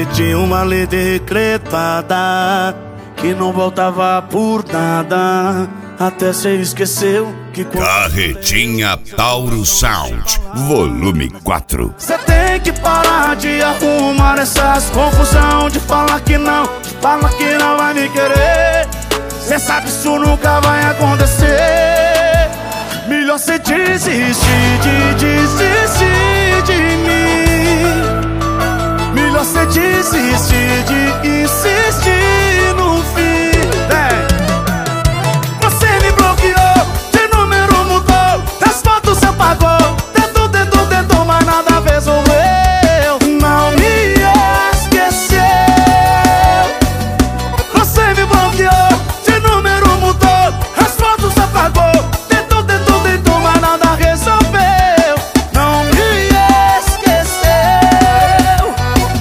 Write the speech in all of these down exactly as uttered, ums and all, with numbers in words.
Você tinha uma lei decretada que não voltava por nada. Até cê esqueceu que... Carretinha Tauro Sound, volume quatro. Cê tem que parar de arrumar essas confusão, de falar que não, de falar que não vai me querer. Cê sabe isso nunca vai acontecer. Melhor cê desistir de desistir de mim. Melhor cê desistir de insistir no fim. Vem. Você me bloqueou, de número mudou, das fotos cê apagou. Tentou, tentou, tentou, mas nada resolveu. Não me esqueceu. Você me bloqueou, de número mudou, as fotos cê apagou. Tentou, tentou, tentou, mas nada resolveu. Não me esqueceu.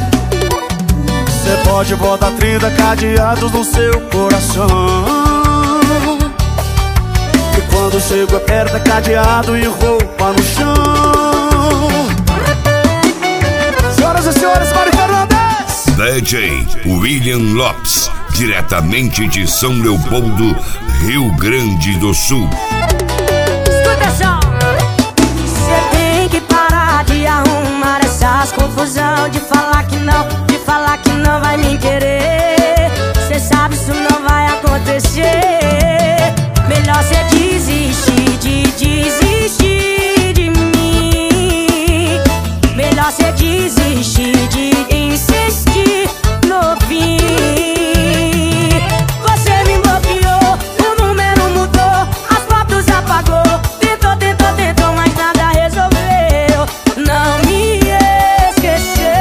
Cê pode botar trinta cadeados no seu coração. Quando chego é perto é cadeado e roupa no chão. Senhoras e senhores, Mário Fernandes, D J William Lopes, diretamente de São Leopoldo, Rio Grande do Sul. Escuta só. Cê tem que parar de arrumar essas confusão, de falar que não, de falar que não vai me querer. Cê sabe isso não vai acontecer. Melhor cê desistir de desistir de mim. Melhor cê desistir de insistir no fim. Você me bloqueou, o número mudou, as fotos apagou. Tentou, tentou, tentou, mas nada resolveu. Não me esqueceu.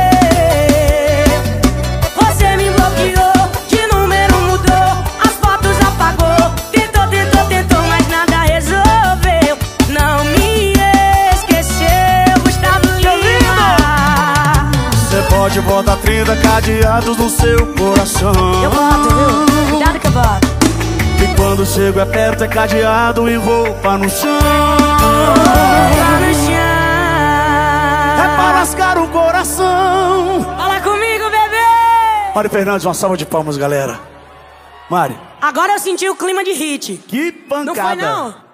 Você me bloqueou, de número mudou, as fotos apagou. Tentou, tentou, tentou, mas nada resolveu. Não me esqueceu. Gustavo Lima. cê pode botar trinta cadeados no seu coração. Eu boto, viu? Cuidado que eu boto. E quando chego é perto é cadeado e roupa no chão. Tá no chão. É pra lascar o coração. Fala comigo, bebê. Mário Fernandes, uma salva de palmas, galera. Mário, Agora eu senti o clima de hit. que pancada. Não foi, não?